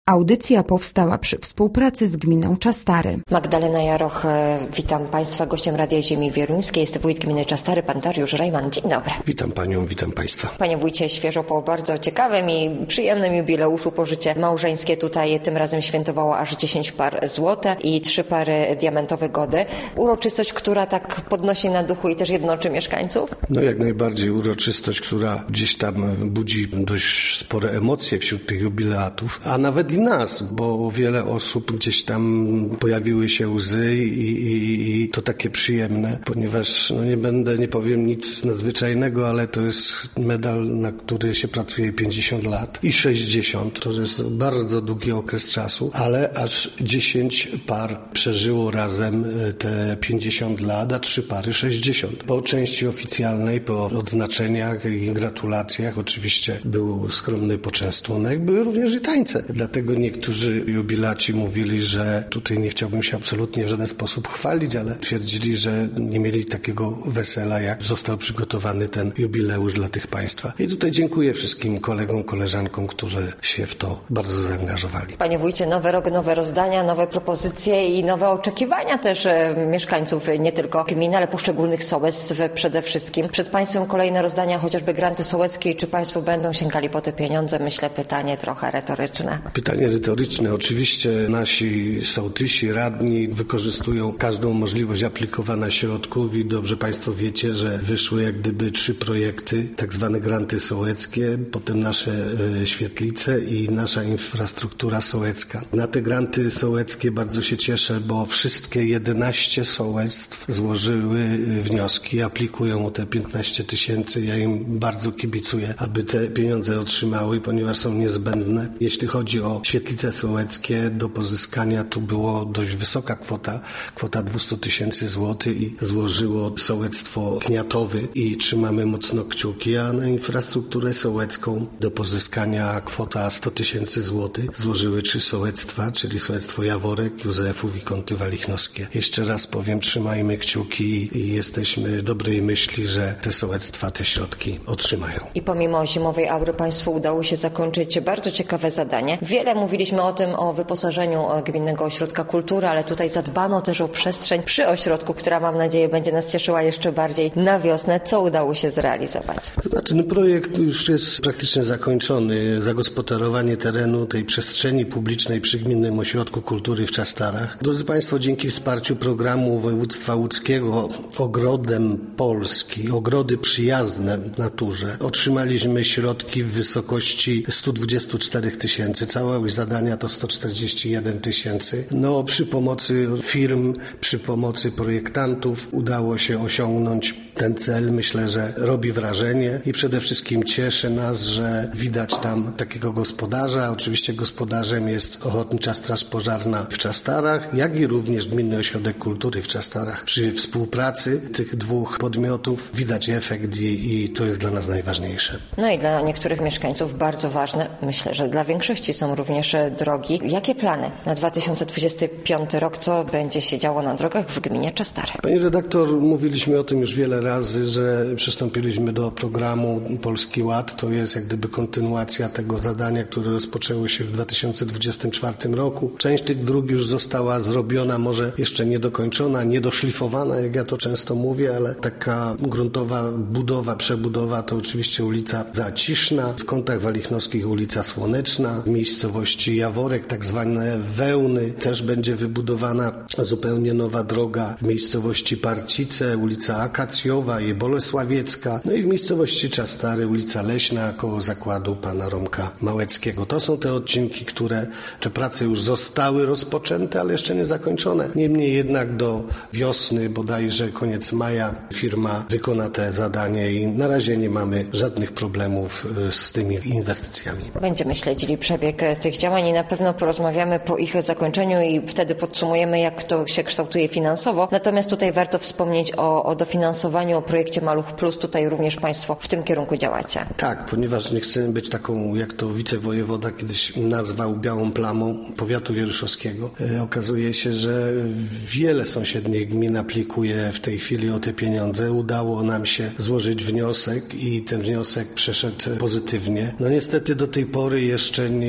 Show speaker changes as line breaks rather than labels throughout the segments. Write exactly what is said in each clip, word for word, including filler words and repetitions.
Audycja powstała przy współpracy z gminą Czastary.
Magdalena Jaroch, witam Państwa. Gościem Radia Ziemi Wieluńskiej jest wójt gminy Czastary, pan Dariusz Rejman. Dzień dobry.
Witam Panią, witam Państwa.
Panie wójcie, świeżo po bardzo ciekawym i przyjemnym jubileuszu pożycie małżeńskie tutaj tym razem świętowało aż dziesięć par złote i trzy pary diamentowe gody. Uroczystość, która tak podnosi na duchu i też jednoczy mieszkańców?
No jak najbardziej uroczystość, która gdzieś tam budzi dość spore emocje wśród tych jubilatów, a nawet i nas, bo wiele osób gdzieś tam pojawiły się łzy i, i, i to takie przyjemne, ponieważ no nie będę, nie powiem nic nadzwyczajnego, ale to jest medal, na który się pracuje pięćdziesiąt lat i sześćdziesiąt. To jest bardzo długi okres czasu, ale aż dziesięć par przeżyło razem te pięćdziesiąt lat, a trzy pary sześćdziesiąt. Po części oficjalnej, po odznaczeniach i gratulacjach oczywiście był skromny poczęstunek, były również i tańce. Dlatego niektórzy jubilaci mówili, że tutaj nie chciałbym się absolutnie w żaden sposób chwalić, ale twierdzili, że nie mieli takiego wesela, jak został przygotowany ten jubileusz dla tych państwa. I tutaj dziękuję wszystkim kolegom, koleżankom, którzy się w to bardzo zaangażowali.
Panie wójcie, nowy rok, nowe rozdania, nowe propozycje i nowe oczekiwania też mieszkańców nie tylko gminy, ale poszczególnych sołectw przede wszystkim. Przed Państwem kolejne rozdania, chociażby granty sołeckie. Czy Państwo będą sięgali po te pieniądze? Myślę, pytanie trochę retoryczne.
Pytanie retoryczne. Oczywiście nasi sołtysi, radni wykorzystują każdą możliwość aplikowania środków i dobrze Państwo wiecie, że wyszły jak gdyby trzy projekty, tak zwane granty sołeckie, potem nasze e, świetlice i nasza infrastruktura sołecka. Na te granty sołeckie bardzo się cieszę, bo wszystkie jedenaście sołectw złożyły wnioski, aplikują o te piętnaście tysięcy. Ja im bardzo kibicuję, aby te pieniądze otrzymały, ponieważ są niezbędne. Jeśli chodzi o świetlice sołeckie, do pozyskania tu było dość wysoka kwota, kwota dwieście tysięcy złotych i złożyło sołectwo Kniatowy i trzymamy mocno kciuki, a na infrastrukturę sołecką do pozyskania kwota sto tysięcy złotych złożyły trzy sołectwa, czyli sołectwo Jaworek, Józefów i Kąty Walichnowskie. Jeszcze raz powiem, trzymajmy kciuki i jesteśmy dobrej myśli, że te sołectwa te środki otrzymają.
I pomimo zimowej aury Państwu udało się zakończyć bardzo ciekawe zadanie. Wiele mówiliśmy o tym, o wyposażeniu Gminnego Ośrodka Kultury, ale tutaj zadbano też o przestrzeń przy ośrodku, która mam nadzieję będzie nas cieszyła jeszcze bardziej na wiosnę. Co udało się zrealizować?
To znaczy, no projekt już jest praktycznie zakończony. Zagospodarowanie terenu tej przestrzeni publicznej przy Gminnym Ośrodku Kultury w Czastarach. Drodzy Państwo, dzięki wsparciu programu województwa łódzkiego Ogrodem Polski, ogrody przyjazne naturze, otrzymaliśmy środki w wysokości sto dwadzieścia cztery tysięcy. Całość zadania to sto czterdzieści jeden tysięcy. No, przy pomocy firm, przy pomocy projektantów udało się osiągnąć ten cel. Myślę, że robi wrażenie i przede wszystkim cieszy nas, że widać tam takiego gospodarza. Oczywiście gospodarzem jest Ochotnicza Straż Pożarna w Czastarach, jak i również Gminny Ośrodek Kultury w Czastarach. Przy współpracy tych dwóch podmiotów widać efekt i, i to jest dla nas najważniejsze.
No i dla niektórych mieszkańców bardzo ważne, myślę, że dla większości są również drogi. Jakie plany na dwa tysiące dwudziesty piąty rok? Co będzie się działo na drogach w gminie Czastary?
Pani redaktor, mówiliśmy o tym już wiele razy, że przystąpiliśmy do programu Polski Ład. To jest jak gdyby kontynuacja tego zadania, które rozpoczęło się w dwa tysiące dwudziestym czwartym roku. Część tych dróg już została zrobiona, może jeszcze niedokończona, niedoszlifowana, jak ja to często mówię, ale taka gruntowa budowa, przebudowa to oczywiście ulica Zaciszna, w Kątach Walichnowskich ulica Słoneczna, w miejscowości Jaworek, tak zwane Wełny, też będzie wybudowana zupełnie nowa droga w miejscowości Parcice, ulica Akacjowa i Bolesławiecka, no i w miejscowości Czastary ulica Leśna koło zakładu pana Romka Małeckiego. To są te odcinki, które te prace już zostały rozpoczęte, ale jeszcze nie zakończone. Niemniej jednak do wiosny, bodajże koniec maja, firma wykona te zadanie i na razie nie mamy żadnych problemów z tymi inwestycjami.
Będziemy śledzili przebieg tych działań i na pewno porozmawiamy po ich zakończeniu i wtedy podsumujemy, jak to się kształtuje finansowo. Natomiast tutaj warto wspomnieć o, o dofinansowaniu, o projekcie Maluch Plus. Tutaj również Państwo w tym kierunku działacie.
Tak, ponieważ nie chcemy być taką, jak to wicewojewoda kiedyś nazwał, białą plamą powiatu wieruszowskiego. E, okazuje się, że wiele sąsiednich gmin aplikuje w tej chwili o te pieniądze. Udało nam się złożyć wniosek i ten wniosek przeszedł pozytywnie. No niestety do tej pory jeszcze nie podpisaliśmy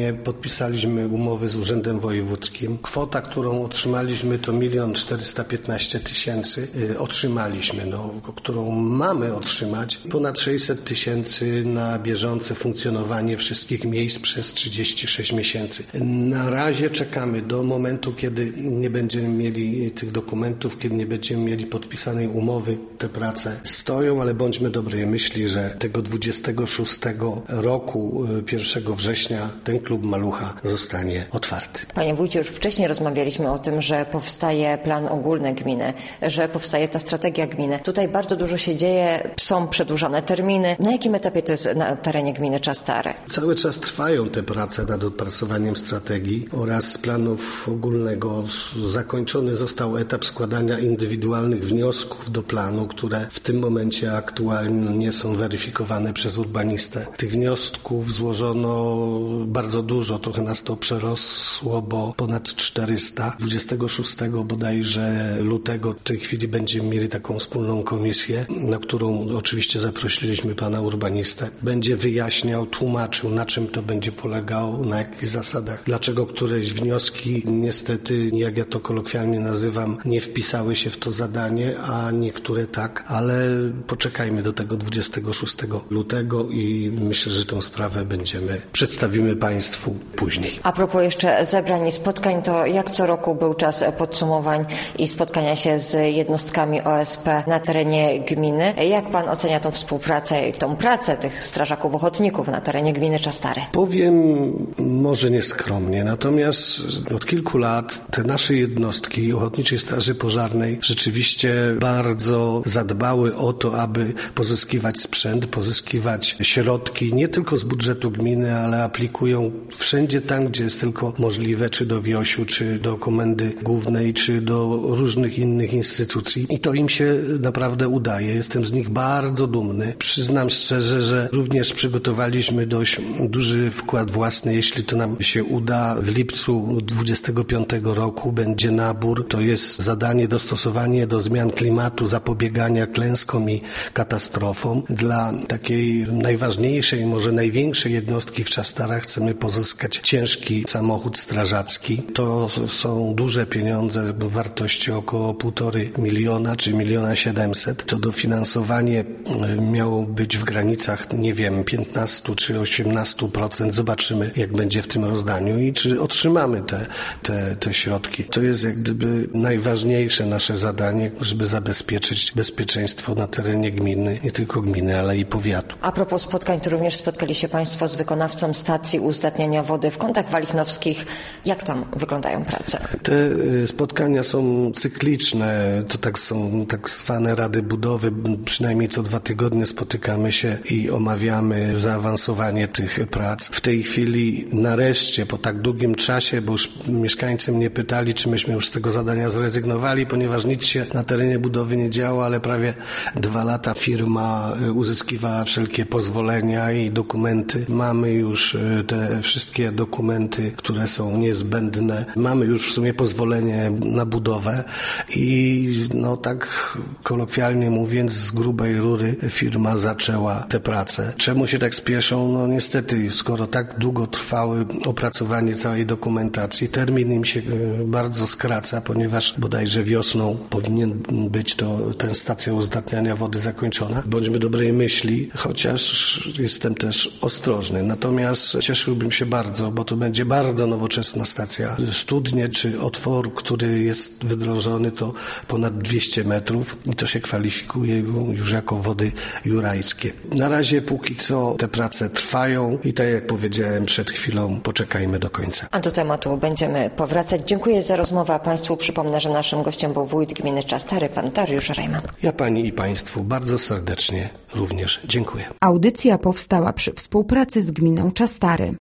podpisaliśmy umowy z Urzędem Wojewódzkim. Kwota, którą otrzymaliśmy, to milion czterysta piętnaście tysięcy otrzymaliśmy, no, którą mamy otrzymać. Ponad sześćset tysięcy na bieżące funkcjonowanie wszystkich miejsc przez trzydzieści sześć miesięcy. Na razie czekamy do momentu, kiedy nie będziemy mieli tych dokumentów, kiedy nie będziemy mieli podpisanej umowy. Te prace stoją, ale bądźmy dobrej myśli, że tego dwudziestego szóstego roku, pierwszego września, ten klub Malucha zostanie otwarty.
Panie wójcie, już wcześniej rozmawialiśmy o tym, że powstaje plan ogólny gminy, że powstaje ta strategia gminy. Tutaj bardzo dużo się dzieje, są przedłużone terminy. Na jakim etapie to jest na terenie gminy Czastare?
Cały czas trwają te prace nad opracowaniem strategii oraz planów ogólnego. Zakończony został etap składania indywidualnych wniosków do planu, które w tym momencie aktualnie nie są weryfikowane przez urbanistę. Tych wniosków złożono bardzo dużo, trochę nas to przerosło, bo ponad czterysta. dwudziestego szóstego bodajże lutego w tej chwili będziemy mieli taką wspólną komisję, na którą oczywiście zaprosiliśmy pana urbanistę. Będzie wyjaśniał, tłumaczył, na czym to będzie polegało, na jakich zasadach, dlaczego któreś wnioski niestety, jak ja to kolokwialnie nazywam, nie wpisały się w to zadanie, a niektóre tak, ale poczekajmy do tego dwudziestego szóstego lutego i myślę, że tę sprawę będziemy, przedstawimy państwu później.
A propos jeszcze zebrań i spotkań, to jak co roku był czas podsumowań i spotkania się z jednostkami O S P na terenie gminy. Jak pan ocenia tą współpracę i tą pracę tych strażaków ochotników na terenie gminy Czastare?
Powiem może nieskromnie, natomiast od kilku lat te nasze jednostki Ochotniczej Straży Pożarnej rzeczywiście bardzo zadbały o to, aby pozyskiwać sprzęt, pozyskiwać środki nie tylko z budżetu gminy, ale aplikują wszędzie tam, gdzie jest tylko możliwe, czy do Wiosiu, czy do Komendy Głównej, czy do różnych innych instytucji. I to im się naprawdę udaje. Jestem z nich bardzo dumny. Przyznam szczerze, że również przygotowaliśmy dość duży wkład własny, jeśli to nam się uda. W lipcu dwudziestego piątego roku będzie nabór. To jest zadanie dostosowanie do zmian klimatu, zapobiegania klęskom i katastrofom. Dla takiej najważniejszej, może największej jednostki w Czastarach chcemy pozyskać ciężki samochód strażacki. To są duże pieniądze w wartości około półtorej miliona czy miliona siedemset. To dofinansowanie miało być w granicach, nie wiem, piętnaście czy osiemnaście procent. Zobaczymy, jak będzie w tym rozdaniu i czy otrzymamy te, te, te środki. To jest jak gdyby najważniejsze nasze zadanie, żeby zabezpieczyć bezpieczeństwo na terenie gminy, nie tylko gminy, ale i powiatu.
A propos spotkań, to również spotkali się państwo z wykonawcą stacji uzdatniania wody w Kątach Walichnowskich. Jak tam wyglądają prace?
Te spotkania są cykliczne. To tak są tak zwane rady budowy. Przynajmniej co dwa tygodnie spotykamy się i omawiamy zaawansowanie tych prac. W tej chwili nareszcie, po tak długim czasie, bo już mieszkańcy mnie pytali, czy myśmy już z tego zadania zrezygnowali, ponieważ nic się na terenie budowy nie działo, ale prawie dwa lata firma uzyskiwała wszelkie pozwolenia i dokumenty. Mamy już te wszystkie dokumenty, które są niezbędne. Mamy już w sumie pozwolenie na budowę i no tak kolokwialnie mówiąc, z grubej rury firma zaczęła te prace. Czemu się tak spieszą? No niestety, skoro tak długo trwały opracowanie całej dokumentacji, termin im się bardzo skraca, ponieważ bodajże wiosną powinien być to ta stacja uzdatniania wody zakończona. Bądźmy dobrej myśli, chociaż jestem też ostrożny. Natomiast cieszyłbym się bardzo, bo to będzie bardzo nowoczesna stacja. Studnie czy otwór, który jest wydrążony, to ponad dwieście metrów i to się kwalifikuje już jako wody jurajskie. Na razie póki co te prace trwają i tak jak powiedziałem przed chwilą, poczekajmy do końca.
A do tematu będziemy powracać. Dziękuję za rozmowę, a państwu przypomnę, że naszym gościem był wójt gminy Czastary, pan Dariusz Rajman.
Ja pani i państwu bardzo serdecznie również dziękuję.
Audycja powstała przy współpracy z gminą Czastary.